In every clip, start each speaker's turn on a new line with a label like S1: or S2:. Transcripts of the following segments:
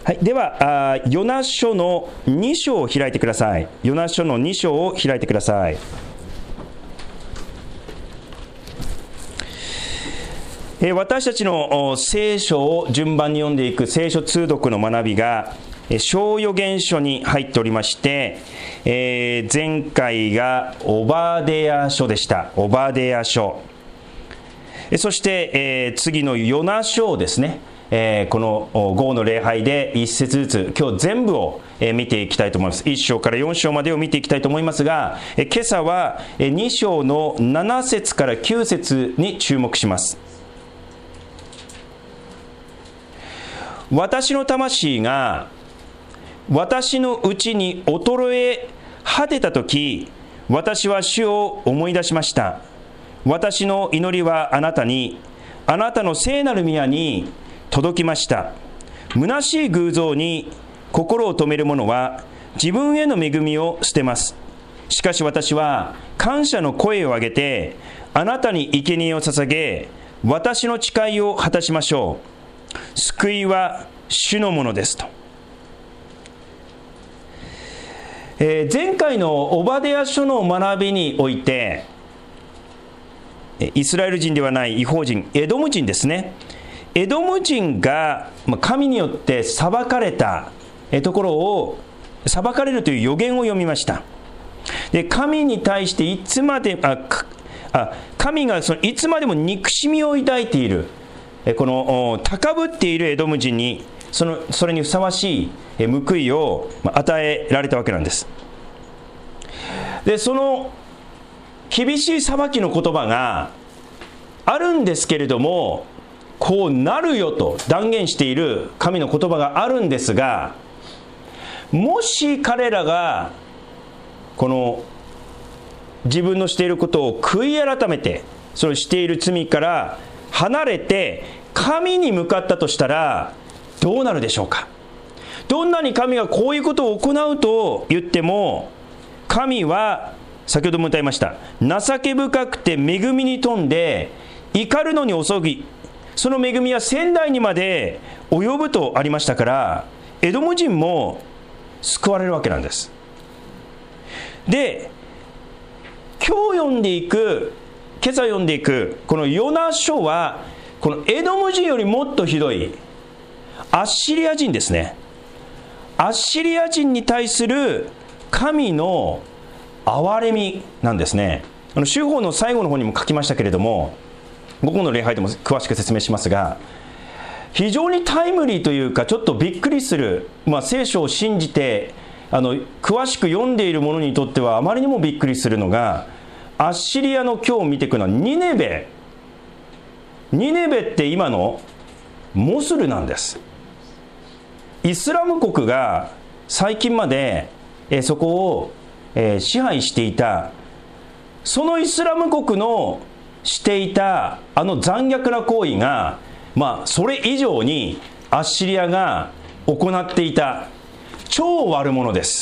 S1: はい、ではヨナ書の2章を開いてください。ヨナ書の2章を開いてください。私たちの聖書を順番に読んでいく聖書通読の学びが小預言書に入っておりまして、前回がオバデヤ書でした。オバデヤ書。そして、次のヨナ書ですね。この午後の礼拝で一節ずつ今日全部を見ていきたいと思います。1章から4章までを見ていきたいと思いますが、今朝は2章の7節から9節に注目します。私の魂が私のうちに衰え果てたとき、私は主を思い出しました。私の祈りはあなたに、あなたの聖なる宮に届きました。虚しい偶像に心を止める者は自分への恵みを捨てます。しかし私は感謝の声を上げて、あなたに生贄を捧げ、私の誓いを果たしましょう。救いは主のものですと。前回のオバデヤ書の学びにおいて、イスラエル人ではない異邦人、エドム人ですね。エドム人が神によって裁かれたところを、裁かれるという予言を読みました。で、神に対して神がいつまでも憎しみを抱いている、この高ぶっているエドム人にそれにふさわしい報いを与えられたわけなんです。で、その厳しい裁きの言葉があるんですけれども、こうなるよと断言している神の言葉があるんですが、もし彼らがこの自分のしていることを悔い改めて、そのしている罪から離れて神に向かったとしたらどうなるでしょうか。どんなに神がこういうことを行うと言っても、神は先ほども歌いました、情け深くて恵みに富んで怒るのに遅ぎ、その恵みは千代にまで及ぶとありましたから、エドム人も救われるわけなんです。で、今朝読んでいくこのヨナ書は、このエドム人よりもっとひどいアッシリア人ですね。アッシリア人に対する神の憐れみなんですね。主法の最後の方にも書きましたけれども、午後の礼拝でも詳しく説明しますが、非常にタイムリーというか、ちょっとびっくりする、聖書を信じて詳しく読んでいる者にとってはあまりにもびっくりするのが、アッシリアの今日見ていくのはニネベって今のモスルなんです。イスラム国が最近までそこを支配していた、そのイスラム国のしていた残虐な行為が、それ以上にアッシリアが行っていた超悪者です。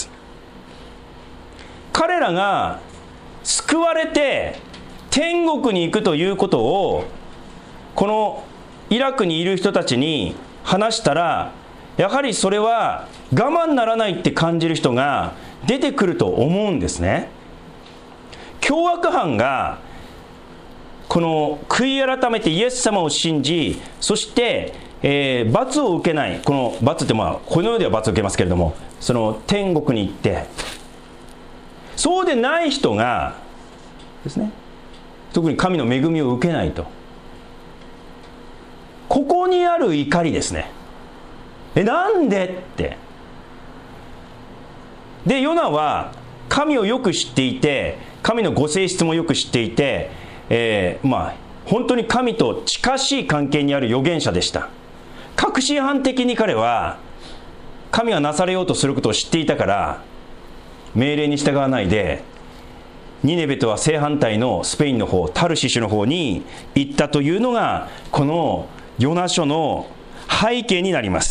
S1: 彼らが救われて天国に行くということをこのイラクにいる人たちに話したら、やはりそれは我慢ならないって感じる人が出てくると思うんですね。凶悪犯がこの悔い改めてイエス様を信じ、そして罰を受けない、この罰ってこの世では罰を受けますけれども、その天国に行って、そうでない人がですね、特に神の恵みを受けないと、ここにある怒りですね。なんでって。で、ヨナは神をよく知っていて、神のご性質もよく知っていて、本当に神と近しい関係にある預言者でした。確信犯的に彼は神がなされようとすることを知っていたから、命令に従わないでニネベとは正反対のスペインの方、タルシシュの方に行ったというのがこのヨナ書の背景になります。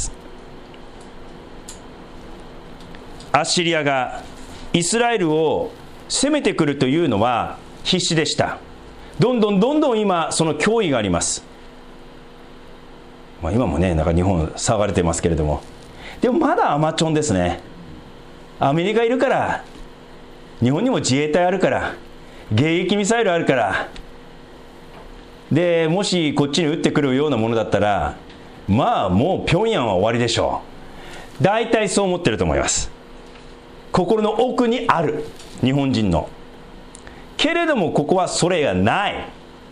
S1: アッシリアがイスラエルを攻めてくるというのは必死でした。どんどん今その脅威があります。今もね、なんか日本騒がれてますけれども、 でもまだ甘ちょんですね。アメリカいるから、日本にも自衛隊あるから、迎撃ミサイルあるから、でもしこっちに撃ってくるようなものだったら、まあもう平壌は終わりでしょう。大体そう思ってると思います。心の奥にある、日本人の。けれどもここはそれがない。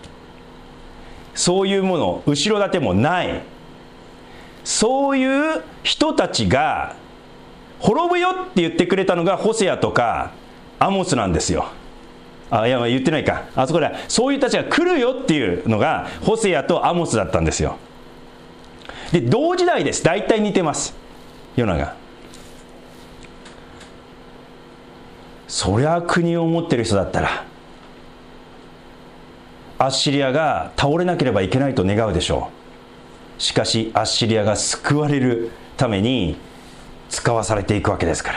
S1: そういうもの、後ろ盾もない。そういう人たちが滅ぶよって言ってくれたのがホセアとかアモスなんですよ。いや言ってないか。あそこでそういう人たちが来るよっていうのがホセアとアモスだったんですよ。で同時代です。大体似てます、ヨナが。そりゃ国を持ってる人だったらアッシリアが倒れなければいけないと願うでしょう。しかしアッシリアが救われるために使わされていくわけですから。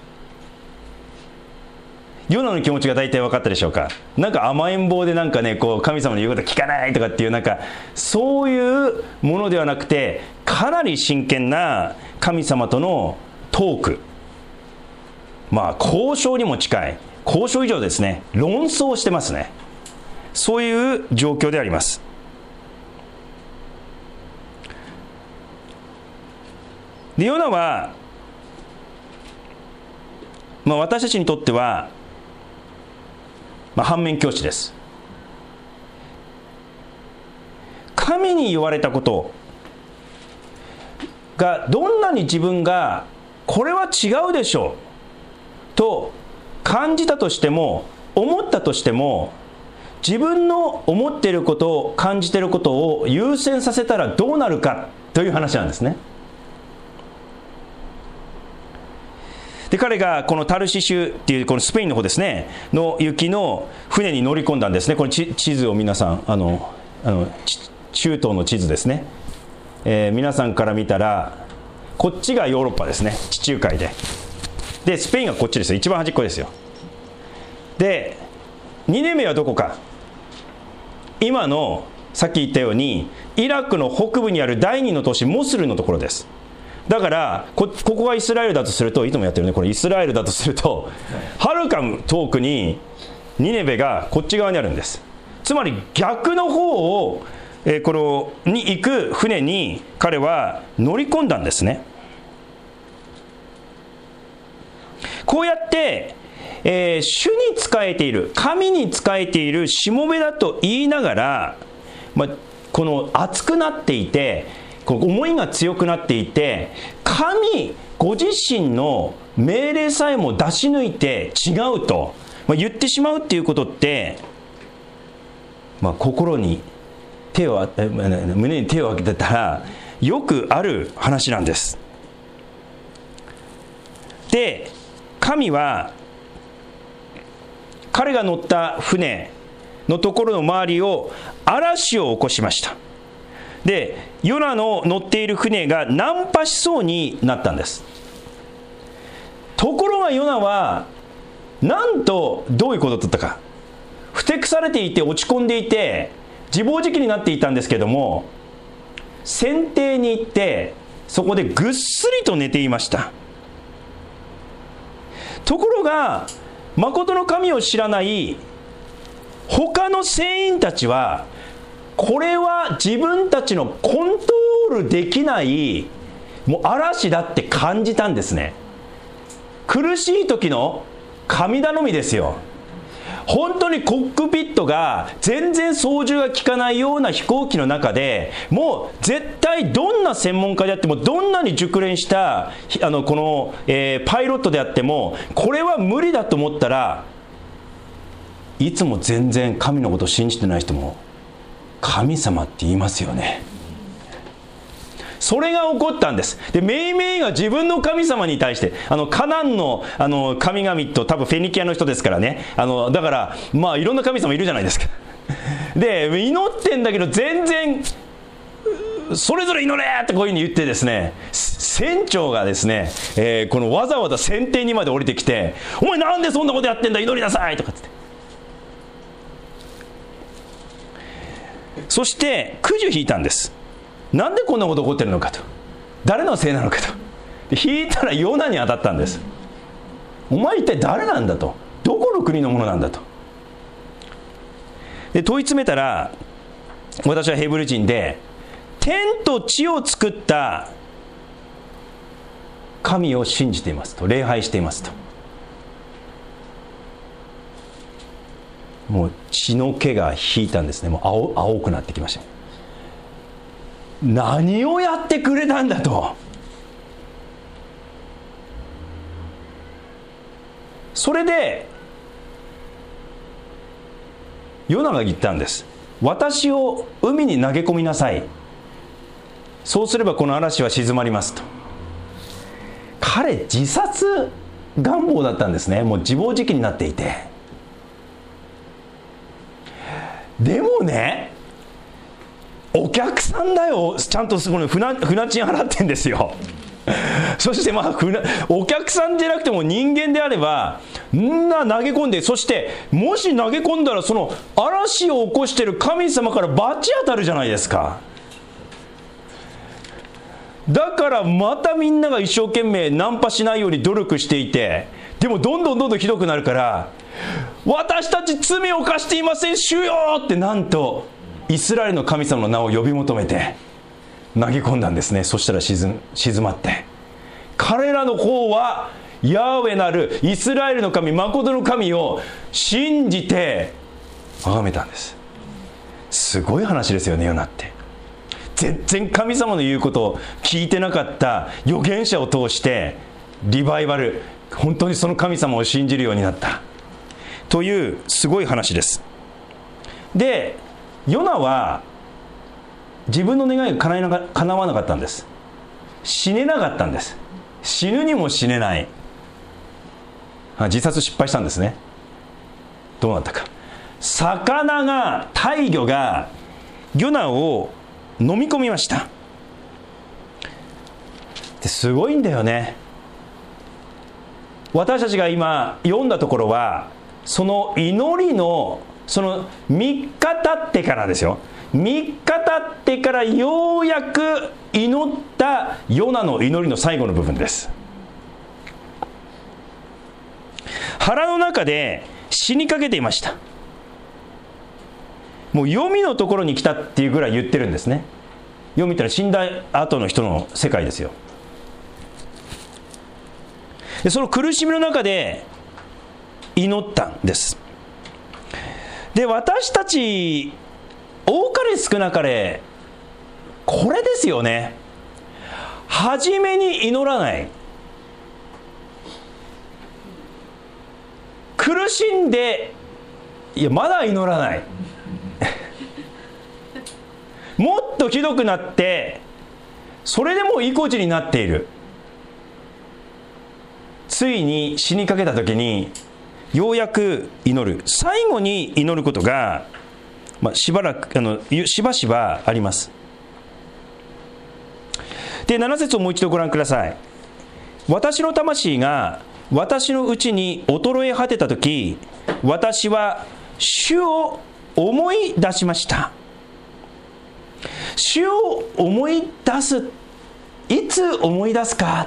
S1: ヨナの気持ちが大体分かったでしょうか。なんか甘えん坊でなんかね、こう神様の言うこと聞かないとかっていう、なんかそういうものではなくて、かなり真剣な神様とのトーク、まあ交渉にも近い、交渉以上ですね、論争してますね。そういう状況であります。でヨナは、私たちにとっては、反面教師です。神に言われたことがどんなに自分がこれは違うでしょうと感じたとしても、思ったとしても、自分の思っていることを感じていることを優先させたらどうなるかという話なんですね。で彼がこのタルシシュっていうこのスペインの方ですねの雪の船に乗り込んだんですね。これ地図を皆さん中東の地図ですね、皆さんから見たらこっちがヨーロッパですね、地中海でスペインがこっちですよ、一番端っこですよ。でニネベはどこか、今のさっき言ったようにイラクの北部にある第二の都市モスルのところです。だからここがイスラエルだとすると、いつもやってるね、これイスラエルだとするとはるか遠くにニネベがこっち側にあるんです。つまり逆の方を、このに行く船に彼は乗り込んだんですね。こうやって、主に仕えている、神に仕えているしもべだと言いながら、この熱くなっていて、思いが強くなっていて、神ご自身の命令さえも出し抜いて違うと、言ってしまうっていうことって、心に胸に手を当てたらよくある話なんです。で神は彼が乗った船のところの周りを嵐を起こしました。でヨナの乗っている船が難破しそうになったんです。ところがヨナはなんとどういうことだったか、ふてくされていて落ち込んでいて自暴自棄になっていたんですけども、船底に行ってそこでぐっすりと寝ていました。ところが誠の神を知らない他の船員たちは、これは自分たちのコントロールできないもう嵐だって感じたんですね。苦しい時の神頼みですよ。本当にコックピットが全然操縦が効かないような飛行機の中で、もう絶対どんな専門家であっても、どんなに熟練したこの、パイロットであっても、これは無理だと思ったら、いつも全然神のことを信じてない人も神様って言いますよね。それが起こったんです。でメイメイが自分の神様に対してカナンの神々と、多分フェニキアの人ですからね、だからいろんな神様いるじゃないですか。で祈ってんだけど全然それぞれ祈れってこういうふうに言ってですね、船長がですね、このわざわざ船底にまで降りてきて、お前なんでそんなことやってんだ、祈りなさいとかって。そしてくじを引いたんです。なんでこんなこと起こってるのかと、誰のせいなのかと。 引いたらヨナに当たったんです。お前一体誰なんだと、どこの国のものなんだと。で問い詰めたら、私はヘブル人で、天と地を作った神を信じていますと、礼拝していますと。もう血の気が引いたんですね。もう青くなってきました。何をやってくれたんだと。それでヨナが言ったんです。私を海に投げ込みなさい。そうすればこの嵐は静まりますと。彼自殺願望だったんですね。もう自暴自棄になっていて。でもね、お客さんだよ、ちゃんとその船賃払ってんですよ。そしてお客さんじゃなくても人間であれば投げ込んで、そしてもし投げ込んだらその嵐を起こしている神様から罰当たるじゃないですか。だからまたみんなが一生懸命ナンパしないように努力していて、でもどんどんひどくなるから、私たち罪を犯していません主よって、なんとイスラエルの神様の名を呼び求めて投げ込んだんですね。そしたら静まって、彼らの方はヤーウェなるイスラエルの神、誠の神を信じて崇めたんです。すごい話ですよね、ヨナって。全然神様の言うことを聞いてなかった預言者を通してリバイバル、本当にその神様を信じるようになったというすごい話です。でヨナは自分の願いが叶わなかったんです。死ねなかったんです。死ぬにも死ねない。自殺失敗したんですね。どうなったか。大魚がヨナを飲み込みました。すごいんだよね。私たちが今読んだところは、その祈りのその3日経ってからですよ。3日経ってからようやく祈ったヨナの祈りの最後の部分です。腹の中で死にかけていました。もう黄泉のところに来たっていうぐらい言ってるんですね。黄泉ってのは死んだ後の人の世界ですよ。でその苦しみの中で祈ったんです。で私たち多かれ少なかれこれですよね。初めに祈らない、苦しんでまだ祈らないもっとひどくなってそれでも意固地になっている。ついに死にかけた時にようやく祈る、最後に祈ることが、しばあります。で7節をもう一度ご覧ください。私の魂が私のうちに衰え果てた時、私は主を思い出しました。主を思い出す、いつ思い出すか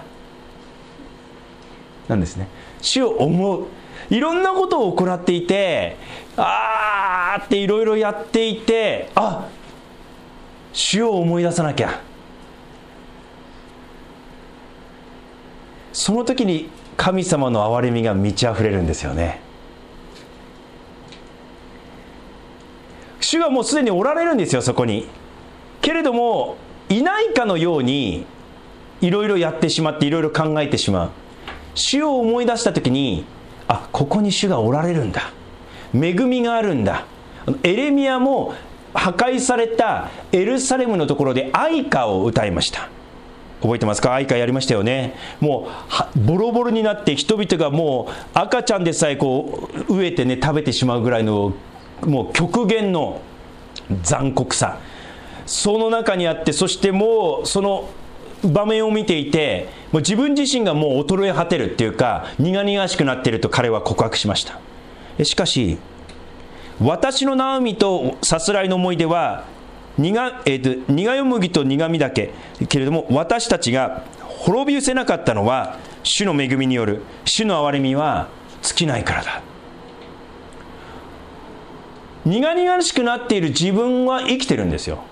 S1: なんですね。主を思う、いろんなことを行っていて、っていろいろやっていて、主を思い出さなきゃ。その時に神様の憐れみが満ち溢れるんですよね。主がもうすでにおられるんですよ、そこに。けれどもいないかのようにいろいろやってしまって、いろいろ考えてしまう。主を思い出した時に、ここに主がおられるんだ、恵みがあるんだ。エレミヤも破壊されたエルサレムのところで愛歌を歌いました。覚えてますか？愛歌やりましたよね。もうボロボロになって人々がもう赤ちゃんでさえこう飢えてね食べてしまうぐらいのもう極限の残酷さ、その中にあって、そしてもうその場面を見ていて、もう自分自身がもう衰え果てるっていうか苦々しくなっていると彼は告白しました。しかし私の悩みとさすらいの思い出は苦よ麦と苦みだけれども、私たちが滅び失せなかったのは主の恵みによる。主の憐れみは尽きないからだ。苦々しくなっている自分は生きてるんですよ。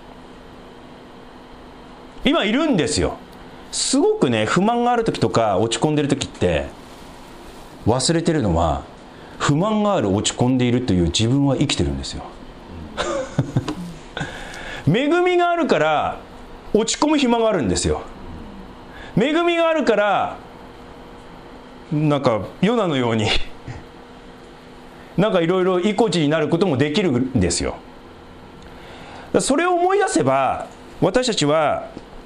S1: 今いるんですよ。すごくね、不満がある時とか落ち込んでる時って忘れてるのは、不満がある、落ち込んでいるという自分は生きてるんですよ。恵みがあるから落ち込む暇があるんですよ。恵みがあるからなんかヨナのようになんかいろいろ意固地になることもできるんですよ。それを思い出せば、私たちは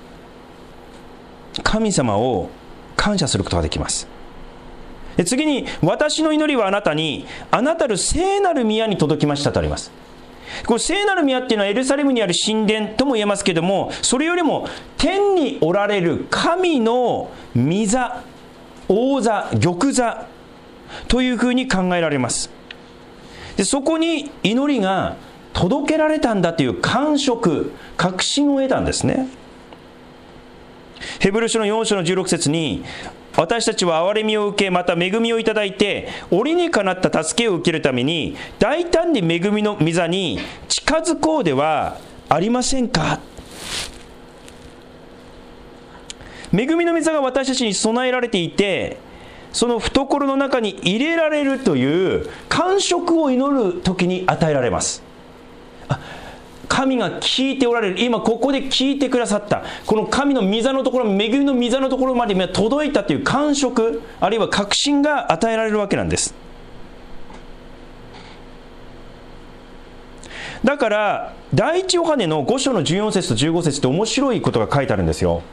S1: 神様を感謝することができます。次に、私の祈りはあなたに、あなたの聖なる宮に届きましたとあります。この聖なる宮っていうのはエルサレムにある神殿とも言えますけども、それよりも天におられる神の御座、王座、玉座というふうに考えられます。で、そこに祈りが届けられたんだという感触、確信を得たんですね。ヘブル書の4章の16節に、私たちは憐れみを受け、また恵みをいただいて、折にかなった助けを受けるために大胆に恵みの御座に近づこうではありませんか。恵みの御座が私たちに備えられていて、その懐の中に入れられるという感触を祈る時に与えられます。神が聞いておられる、今ここで聞いてくださった、この神の御座のところ、恵みの御座のところまで届いたという感触、あるいは確信が与えられるわけなんです。だから第一ヨハネの5章の14節と15節って面白いことが書いてあるんですよ。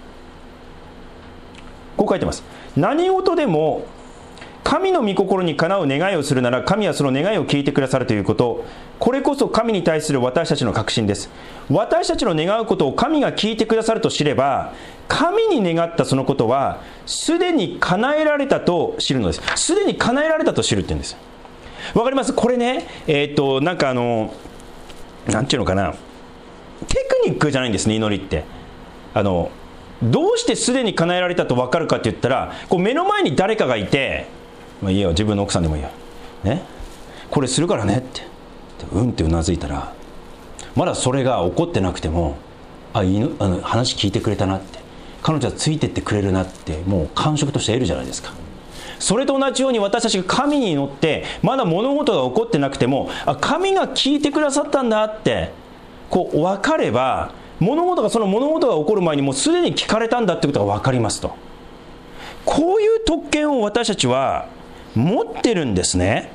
S1: こう書いてます。何事でも神の御心にかなう願いをするなら、神はその願いを聞いてくださるということ、これこそ神に対する私たちの確信です。私たちの願うことを神が聞いてくださると知れば、神に願ったそのことはすでに叶えられたと知るのです。すでに叶えられたと知るって言うんです。わかります？これね、なんかなんていうのかな、テクニックじゃないんですね、祈りって。どうしてすでに叶えられたと分かるかって言ったら、こう目の前に誰かがいて、まあいいよ、自分の奥さんでもいいよ、ね、これするからねってうんってうなずいたら、まだそれが起こってなくても、話聞いてくれたなって、彼女はついてってくれるなって、もう感触として得るじゃないですか。それと同じように、私たちが神に祈ってまだ物事が起こってなくても、神が聞いてくださったんだってこう分かれば、その物事が起こる前にもうすでに聞かれたんだってことが分かりますと。こういう特権を私たちは持ってるんですね。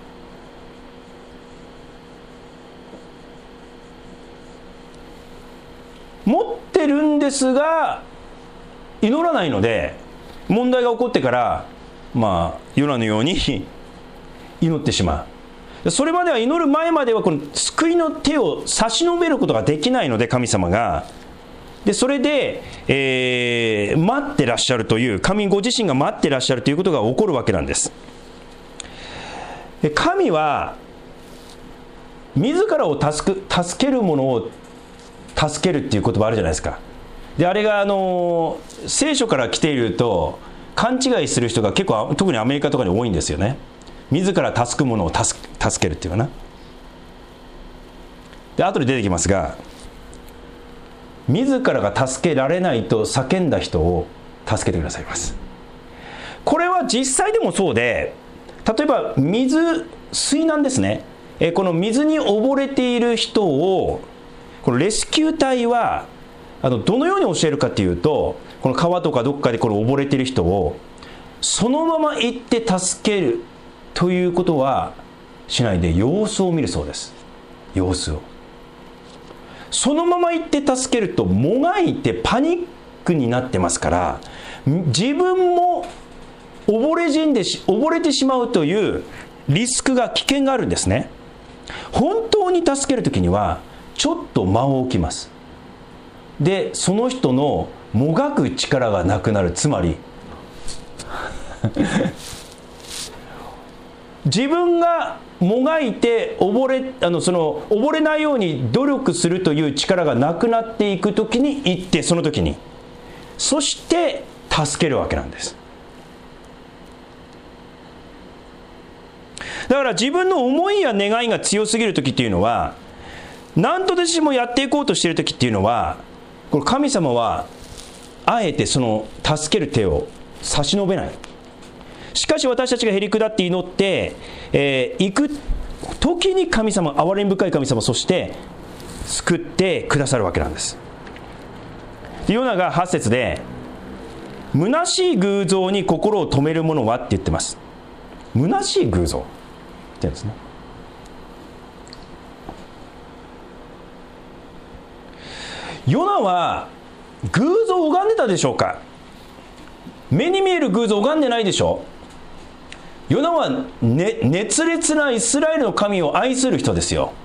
S1: 持ってるんですが祈らないので、問題が起こってからヨナのように祈ってしまう。それまでは、祈る前まではこの救いの手を差し伸べることができないので、神様がでそれで、待ってらっしゃるという、神ご自身が待ってらっしゃるということが起こるわけなんです。神は自らを助けるものを助けるっていう言葉あるじゃないですか。であれが聖書から来ていると勘違いする人が結構、特にアメリカとかに多いんですよね。自ら助くものを助けるっていうかな。で後で出てきますが、自らが助けられないと叫んだ人を助けてくださいます。これは実際でもそうで、例えば水難ですね。この水に溺れている人をこのレスキュー隊はどのように教えるかというと、この川とかどっかでこの溺れている人をそのまま行って助けるということはしないで、様子を見るそうです。様子をそのまま行って助けるともがいてパニックになってますから、自分も溺れてしまうというリスクが、危険があるんですね。本当に助けるときにはちょっと間を置きます。でその人のもがく力がなくなる。つまり自分がもがいて溺れないように努力するという力がなくなっていくときに行って、その時にそして助けるわけなんです。だから自分の思いや願いが強すぎる時っていうのは、何としてもやっていこうとしている時っていうのは、これ神様はあえてその助ける手を差し伸べない。しかし私たちがへり下って祈って行く時に神様、憐れみ深い神様、そして救ってくださるわけなんです。ヨナが8節で、虚しい偶像に心を止める者はって言ってます。虚しい偶像って言うんですね。ヨナは偶像を拝んでたでしょうか。目に見える偶像を拝んでないでしょ。ヨナは、熱烈なイスラエルの神を愛する人ですよ。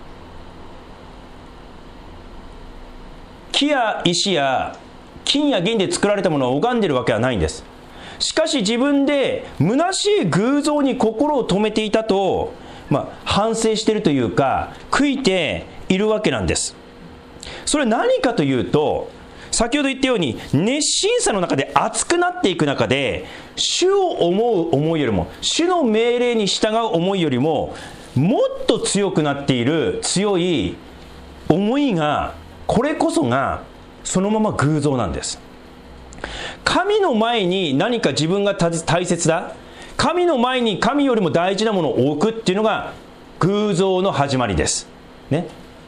S1: 木や石や金や銀で作られたものを拝んでるわけはないんです。しかし自分で虚しい偶像に心を止めていたと、反省しているというか悔いているわけなんです。それは何かというと、先ほど言ったように熱心さの中で熱くなっていく中で、主を思う思いよりも、主の命令に従う思いよりももっと強くなっている強い思いが、これこそがそのまま偶像なんです。神の前に何か自分が大切だ、神の前に神よりも大事なものを置くっていうのが偶像の始まりですね。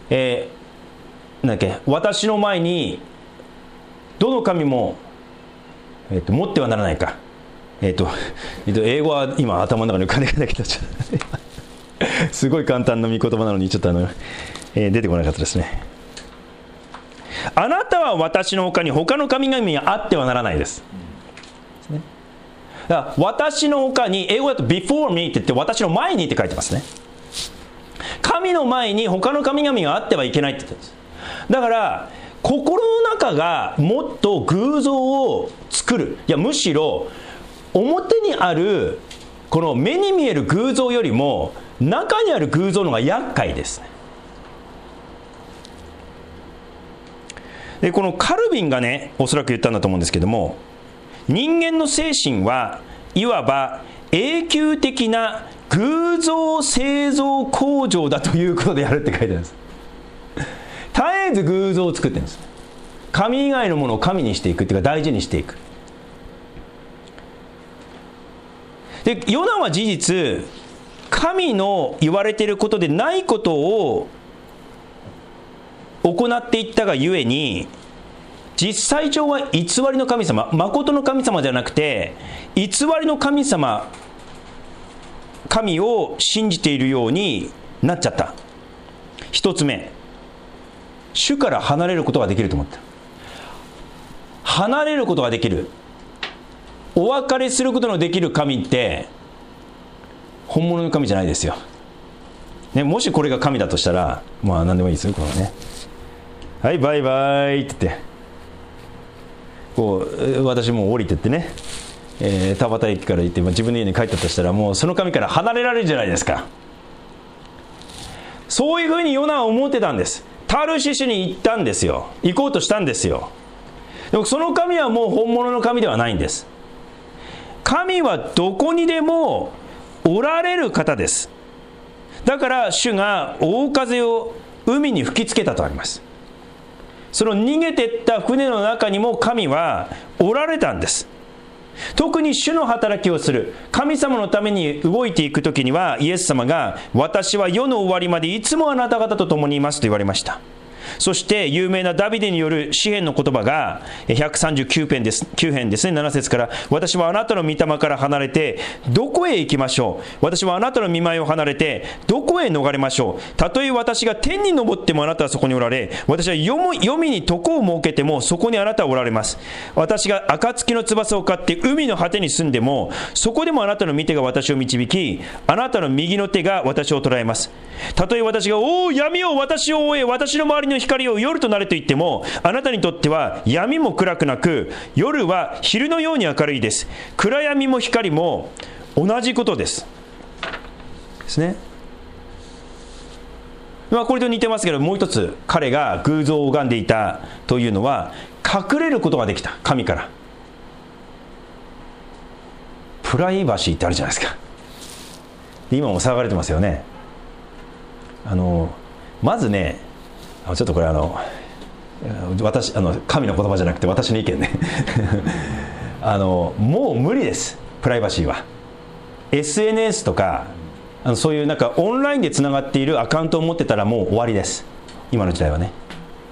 S1: 私の前にどの神も、持ってはならないか、英語は今頭の中に浮かんできたけどすごい簡単な御言葉なのにちょっと出てこなかったですね。あなたは私の他に他の神々があってはならないです。だから私の他に、英語だと before me って言って、私の前にって書いてますね。神の前に他の神々があってはいけないって言ってるんです。だから心の中がもっと偶像を作る、いやむしろ表にあるこの目に見える偶像よりも中にある偶像の方が厄介ですね。でこのカルビンがね、おそらく言ったんだと思うんですけども、人間の精神はいわば永久的な偶像製造工場だということでやるって書いてあるんです。絶えず偶像を作ってるんです。神以外のものを神にしていくっていうか、大事にしていく。でヨナは事実、神の言われていることでないことを行っていったがゆえに、実際上は偽りの神様、誠の神様ではなくて偽りの神様、神を信じているようになっちゃった。一つ目、主から離れることができると思った。離れることができる、お別れすることのできる神って本物の神じゃないですよ、ね。もしこれが神だとしたら何でもいいですよ。このね、はいバイバイって言って、こう私もう降りてってね、田端駅から行って自分の家に帰ったとしたら、もうその神から離れられるじゃないですか。そういうふうにヨナは思ってたんです。タルシシュに行ったんですよ。行こうとしたんですよ。でもその神はもう本物の神ではないんです。神はどこにでもおられる方です。だから主が大風を海に吹きつけたとあります。その逃げていった船の中にも神はおられたんです。特に主の働きをする神様のために動いていくときには、イエス様が私は世の終わりまでいつもあなた方と共にいますと言われました。そして有名なダビデによる詩篇の言葉が139編です、9編ですね、7節から、私はあなたの御霊から離れてどこへ行きましょう。私はあなたの御前を離れてどこへ逃れましょう。たとえ私が天に昇ってもあなたはそこにおられ、私は黄泉に床を設けてもそこにあなたはおられます。私が暁の翼を飼って海の果てに住んでもそこでもあなたの御手が私を導き、あなたの右の手が私を捉えます。たとえ私がおお闇を私を覆え、私の周りの光を夜となれと言っても、あなたにとっては闇も暗くなく、夜は昼のように明るいです。暗闇も光も同じことですですね。これと似てますけど、もう一つ彼が偶像を拝んでいたというのは、隠れることができた。神からプライバシーってあるじゃないですか。今も騒がれてますよね。まずね、ちょっとこれ私神の言葉じゃなくて私の意見ねもう無理です、プライバシーは。 SNS とかそういうなんかオンラインでつながっているアカウントを持ってたらもう終わりです、今の時代はね。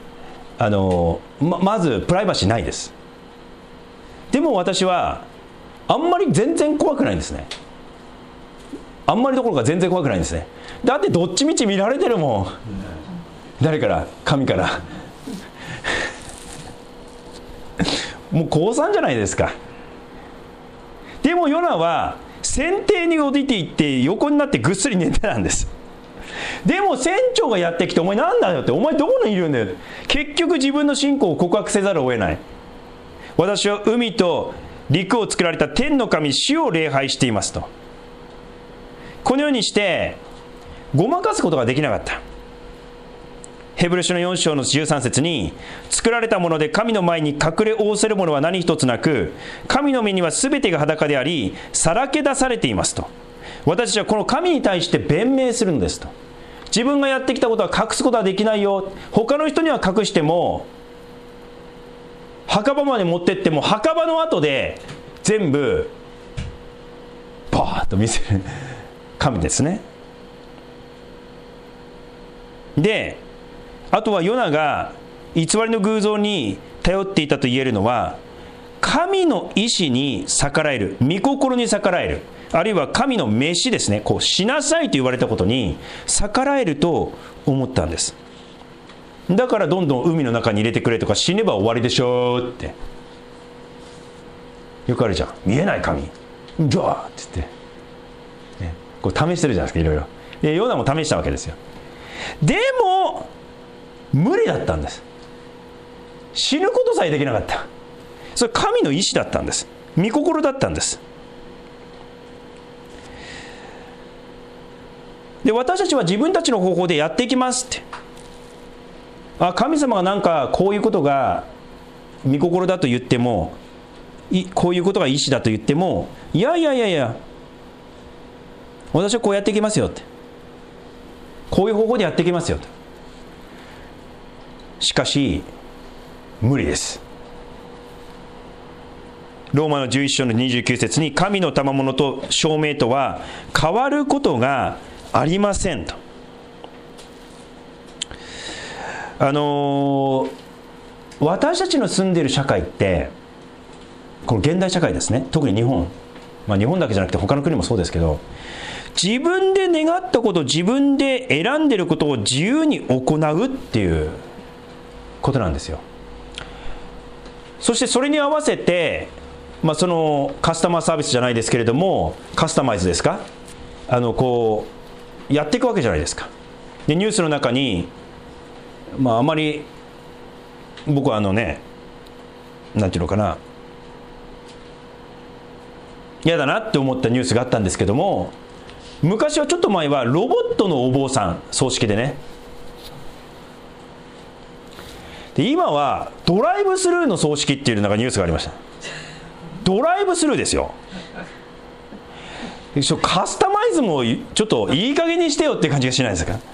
S1: まずプライバシーないです。でも私はあんまり全然怖くないんですね。あんまりどころか全然怖くないんですね。だってどっちみち見られてるもん。誰から？神からもう降参じゃないですか。でもヨナは船底に降りていって横になってぐっすり寝てたんです。でも船長がやってきて、お前なんだよって、お前どこにいるんだよ。結局自分の信仰を告白せざるを得ない。私は海と陸を作られた天の神主を礼拝していますと。このようにしてごまかすことができなかった。ヘブル書の4章の13節に、作られたもので神の前に隠れ仰せるものは何一つなく、神の目には全てが裸でありさらけ出されていますと。私たちはこの神に対して弁明するんですと。自分がやってきたことは隠すことはできないよ。他の人には隠しても、墓場まで持ってっても墓場の後で全部バーッと見せる神ですね。で、あとはヨナが偽りの偶像に頼っていたと言えるのは、神の意志に逆らえる、御心に逆らえる、あるいは神の召しですね、こうしなさいと言われたことに逆らえると思ったんです。だからどんどん海の中に入れてくれとか、死ねば終わりでしょってよくあるじゃん、見えない神じゃあって言って、ね、こう試してるじゃないですか、いろいろ。でヨナも試したわけですよ。でも無理だったんです。死ぬことさえできなかった。それ神の意志だったんです。御心だったんです。で、私たちは自分たちの方法でやっていきますって、神様がなんかこういうことが御心だと言っても、こういうことが意志だと言っても、いや私はこうやっていきますよって、こういう方法でやっていきますよと。しかし無理です。ローマの11章の29節に、神の賜物と証明とは変わることがありませんと。私たちの住んでいる社会って、この現代社会ですね、特に日本、日本だけじゃなくて他の国もそうですけど、自分で願ったこと、自分で選んでいることを自由に行うっていうことなんですよ。そしてそれに合わせて、そのカスタマーサービスじゃないですけれども、カスタマイズですか、こうやっていくわけじゃないですか。でニュースの中に、あまり僕はなんていうのかな、嫌だなって思ったニュースがあったんですけども、昔はちょっと前はロボットのお坊さん、葬式でね。で今はドライブスルーの葬式っていうニュースがありました。ドライブスルーですよ。カスタマイズもちょっといい加減にしてよって感じがしないですか。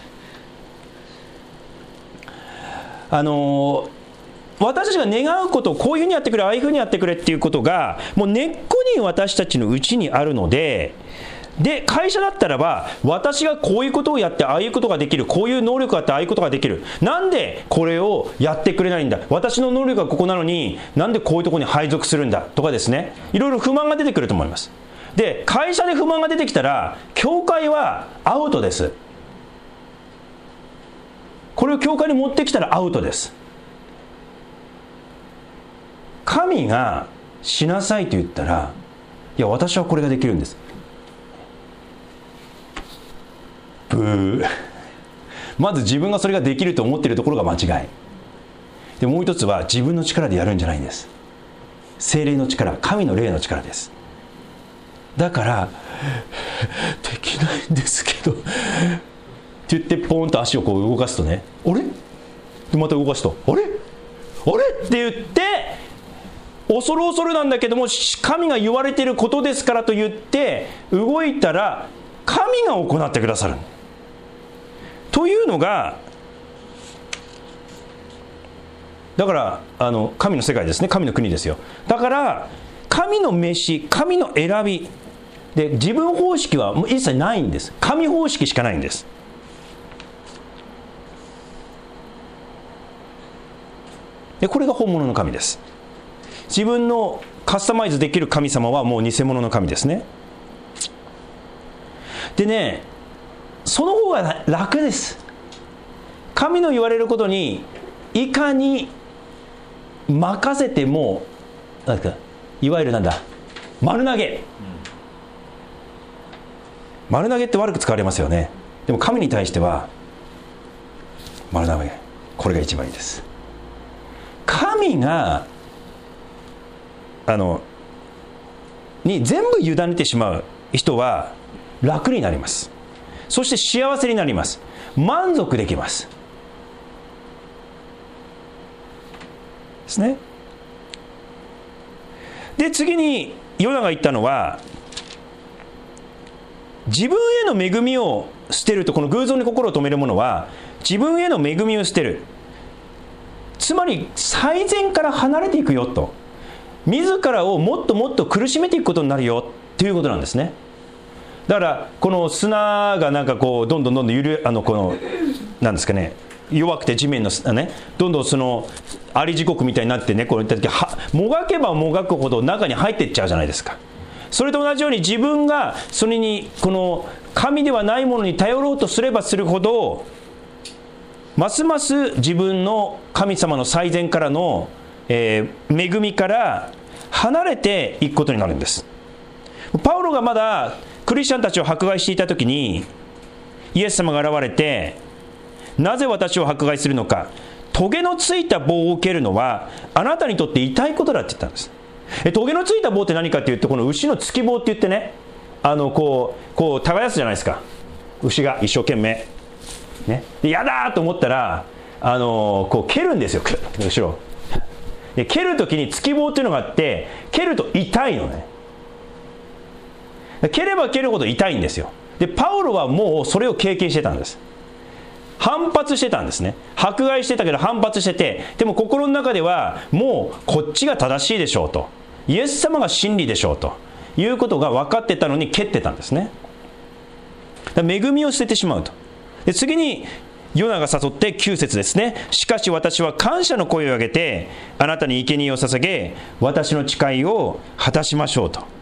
S1: 私たちが願うことをこういうふうにやってくれ、ああいうふうにやってくれっていうことがもう根っこに私たちのうちにあるので、会社だったらば、私がこういうことをやってああいうことができる、こういう能力があってああいうことができる、なんでこれをやってくれないんだ、私の能力がここなのになんでこういうところに配属するんだとかですね、いろいろ不満が出てくると思います。で会社で不満が出てきたら教会はアウトです。これを教会に持ってきたらアウトです。神がしなさいと言ったら、いや私はこれができるんです、ブーまず自分がそれができると思っているところが間違いで、もう一つは自分の力でやるんじゃないんです。聖霊の力、神の霊の力です。だからできないんですけどって言ってポーンと足をこう動かすとね、あれでまた動かすとあれって言って恐る恐るなんだけども、神が言われていることですからと言って動いたら、神が行ってくださるというのが、だから神の世界ですね。神の国ですよ。だから神の召し、神の選びで、自分方式はもう一切ないんです。神方式しかないんです。でこれが本物の神です。自分のカスタマイズできる神様はもう偽物の神ですね。でね、その方が楽です。神の言われることにいかに任せても、なんですか、いわゆるなんだ、丸投げ、丸投げって悪く使われますよね。でも神に対しては丸投げ、これが一番いいです。神がに全部委ねてしまう人は楽になります。そして幸せになります。満足できますですね。で次にヨナが言ったのは、自分への恵みを捨てると、この偶像に心を止めるものは自分への恵みを捨てる、つまり最善から離れていくよと、自らをもっともっと苦しめていくことになるよということなんですね。だからこの砂がなんかこうどんどんこのなんですかね、弱くて地面のね、どんどんそのあり地獄みたいになってね、こういった時もがけばもがくほど中に入っていっちゃうじゃないですか。それと同じように、自分がそれにこの神ではないものに頼ろうとすればするほど、ますます自分の神様の最善からの、恵みから離れていくことになるんです。パウロがまだクリスチャンたちを迫害していた時に、イエス様が現れて、なぜ私を迫害するのか、トゲのついた棒を受けるのはあなたにとって痛いことだって言ったんです。トゲのついた棒って何かっていうと、この牛の突き棒って言ってね、こう耕すじゃないですか。牛が一生懸命ね、でやだと思ったらこう蹴るんですよ、後ろで。蹴るときに突き棒っていうのがあって、蹴ると痛いのね。蹴れば蹴るほど痛いんですよ。でパウロはもうそれを経験してたんです。反発してたんですね。迫害してたけど反発してて、でも心の中ではもうこっちが正しいでしょうと、イエス様が真理でしょうということが分かってたのに蹴ってたんですね。だから恵みを捨ててしまうと。で次にヨナが誘って9節ですね。しかし私は感謝の声を上げてあなたに生贄を捧げ、私の誓いを果たしましょうと。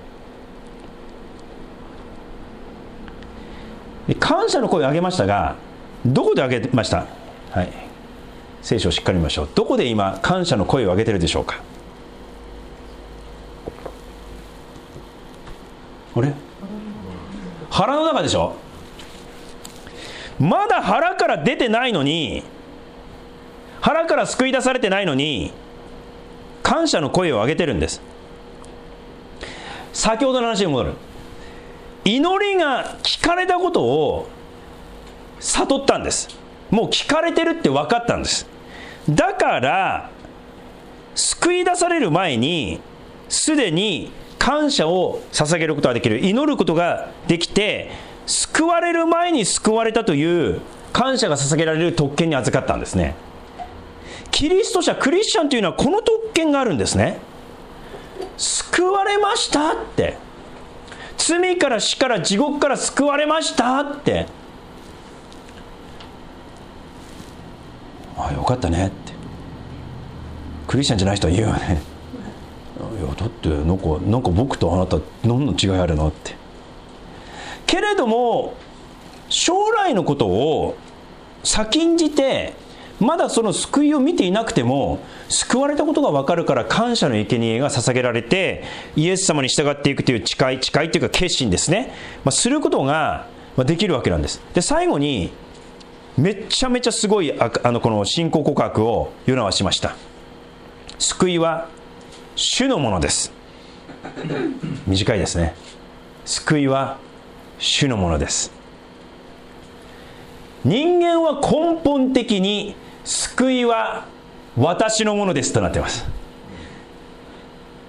S1: で感謝の声を上げましたが、どこで上げました？はい、聖書をしっかり見ましょう。どこで今感謝の声を上げてるでしょうか？あれ？腹の中でしょ？まだ腹から出てないのに、腹から救い出されてないのに感謝の声を上げてるんです。先ほどの話に戻る。祈りが聞かれたことを悟ったんです。もう聞かれてるって分かったんです。だから救い出される前にすでに感謝を捧げることができる、祈ることができて、救われる前に救われたという感謝が捧げられる特権に預かったんですね。キリスト者、クリスチャンというのはこの特権があるんですね。救われましたって、罪から死から地獄から救われましたって、ああよかったねってクリスチャンじゃない人は言うよね。いやだってなんか僕とあなた何の違いあるのって。けれども将来のことを先んじて、まだその救いを見ていなくても救われたことが分かるから感謝の生贄が捧げられて、イエス様に従っていくという誓いというか決心ですね、することができるわけなんです。で最後にめちゃめちゃすごいこの信仰告白をヨナはしました。救いは主のものです。短いですね。救いは主のものです。人間は根本的に救いは私のものですとなっています。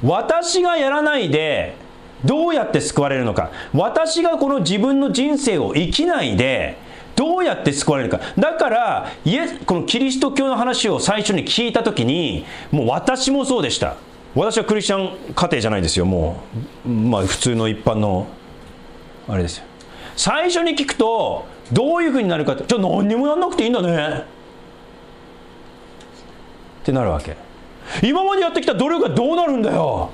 S1: 私がやらないでどうやって救われるのか、私がこの自分の人生を生きないでどうやって救われるか。だからこのキリスト教の話を最初に聞いたときに、もう私もそうでした。私はクリスチャン家庭じゃないですよ。もう普通の一般のあれですよ。最初に聞くとどういうふうになるかって、じゃあ何にもやんなくていいんだねってなるわけ。今までやってきた努力がどうなるんだよ。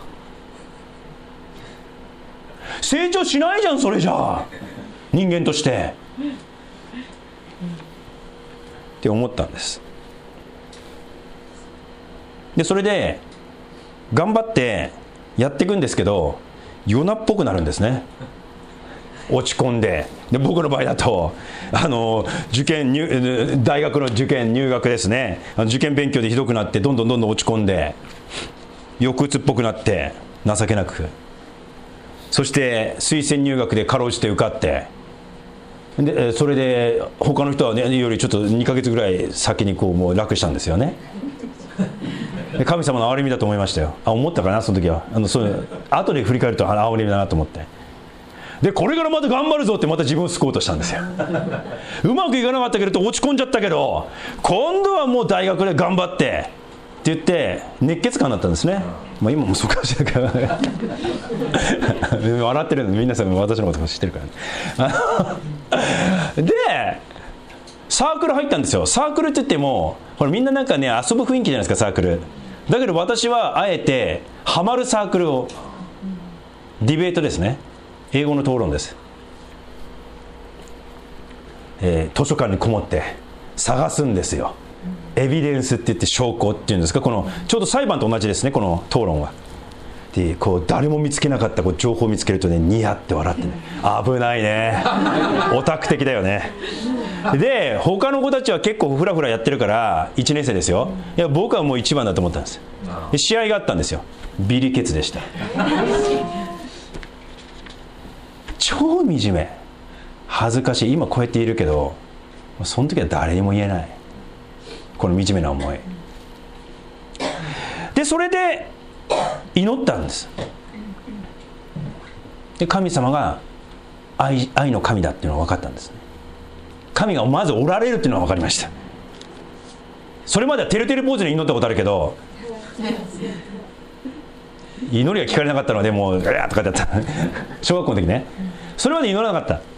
S1: 成長しないじゃんそれじゃあ、人間としてって思ったんです。でそれで頑張ってやっていくんですけど、ヨナっぽくなるんですね。落ち込んで、僕の場合だと大学の受験入学ですね、受験勉強でひどくなってどんどん落ち込んで、抑うつっぽくなって情けなく、そして推薦入学でかろうじて受かって、でそれで他の人は、ね、よりちょっと2ヶ月ぐらい先にもう楽したんですよね。神様の憐れみだと思いましたよ。思ったかなその時は。後で振り返ると憐れみだなと思って、でこれからまた頑張るぞってまた自分を救おうとしたんですよ。うまくいかなかったけど落ち込んじゃったけど、今度はもう大学で頑張ってって言って熱血感だったんですね。今もそうかもしれないけど笑ってるので皆さん私のこと知ってるからね。でサークル入ったんですよ。サークルって言ってもこれみんななんかね遊ぶ雰囲気じゃないですか、サークルだけど、私はあえてハマるサークルを、ディベートですね、英語の討論です、図書館にこもって探すんですよ。エビデンスって言って証拠っていうんですか、このちょうど裁判と同じですね、この討論は。で誰も見つけなかった情報を見つけるとね、ニヤって笑ってね、危ないねオタク的だよね。で他の子たちは結構フラフラやってるから1年生ですよ。いや僕はもう一番だと思ったんです。で試合があったんですよ。ビリケツでした。超惨め、恥ずかしい。今こうやっているけど、その時は誰にも言えない、この惨めな思いで、それで祈ったんです。で神様が 愛の神だっていうのが分かったんですね。神がまずおられるっていうのが分かりました。それまではてるてるポーズで祈ったことあるけど、祈りが聞かれなかったのでもうガラーとかだった小学校の時ね、それまで祈らなかった。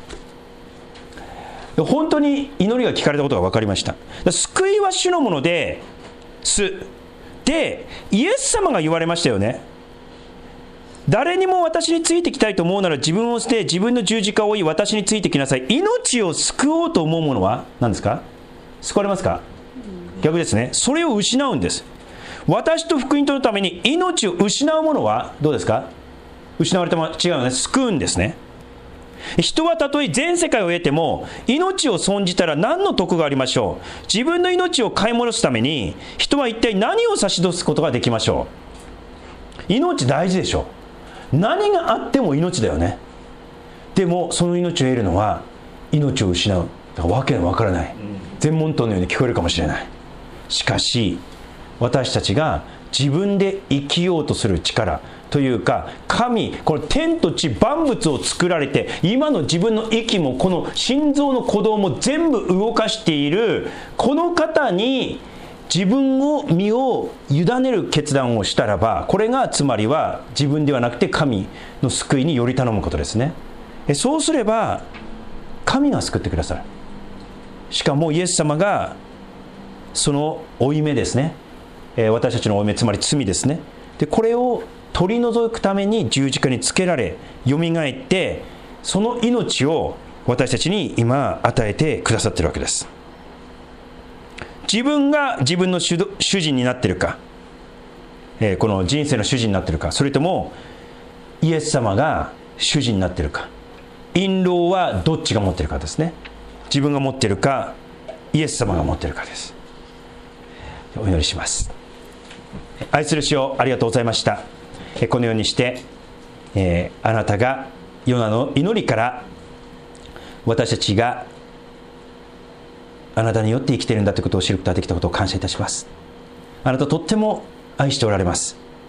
S1: 本当に祈りが聞かれたことが分かりました。救いは主のものですで、イエス様が言われましたよね。誰にも私についてきたいと思うなら自分を捨て、自分の十字架を追い私についてきなさい。命を救おうと思うものは何ですか？救われますか？逆ですね。それを失うんです。私と福音とのために命を失うものはどうですか？失われても違うのね、救うんですね。人はたとえ全世界を得ても命を損じたら何の得がありましょう。自分の命を買い戻すために人は一体何を差し出すことができましょう。命大事でしょ。何があっても命だよね。でもその命を得るのは命を失う。だからわけのわからない全問答のように聞こえるかもしれない。しかし私たちが自分で生きようとする力というか、神、この天と地万物を作られて今の自分の息もこの心臓の鼓動も全部動かしているこの方に自分の身を委ねる決断をしたらば、これがつまりは自分ではなくて神の救いにより頼むことですね。そうすれば神が救ってくださる。しかもイエス様がその負い目ですね、私たちの負い目、つまり罪ですね。でこれを取り除くために十字架につけられよみがえって、その命を私たちに今与えてくださっているわけです。自分が自分の主人になっているか、この人生の主人になっているか、それともイエス様が主人になっているか、印籠はどっちが持っているかですね。自分が持っているかイエス様が持っているかです。お祈りします。愛する主よ、ありがとうございました。このようにして、あなたがヨナの祈りから私たちがあなたによって生きているんだということを知ることができたことを感謝いたします。あなたとっても愛しておられます。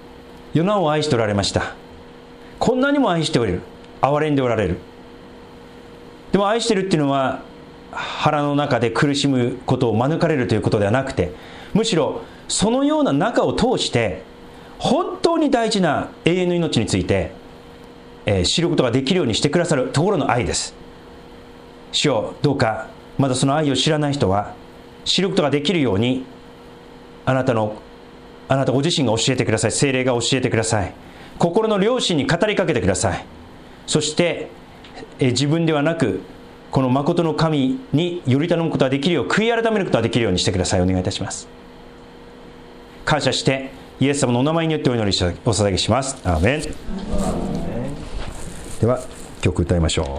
S1: 世なお愛しておられました。こんなにも愛しておられる、憐れんでおられる。でも愛してるっていうのは腹の中で苦しむことを免れるということではなくて、むしろそのような中を通して本当に大事な永遠の命について、知ることができるようにしてくださるところの愛です。主よ、どうかまだその愛を知らない人は知ることができるように、あなたご自身が教えてください。聖霊が教えてください。心の良心に語りかけてください。そして自分ではなくこの誠の神により頼むことができるよう、悔い改めることができるようにしてください。お願いいたします。感謝してイエス様のお名前によってお祈りお捧げします。アーメン。では曲歌いましょう。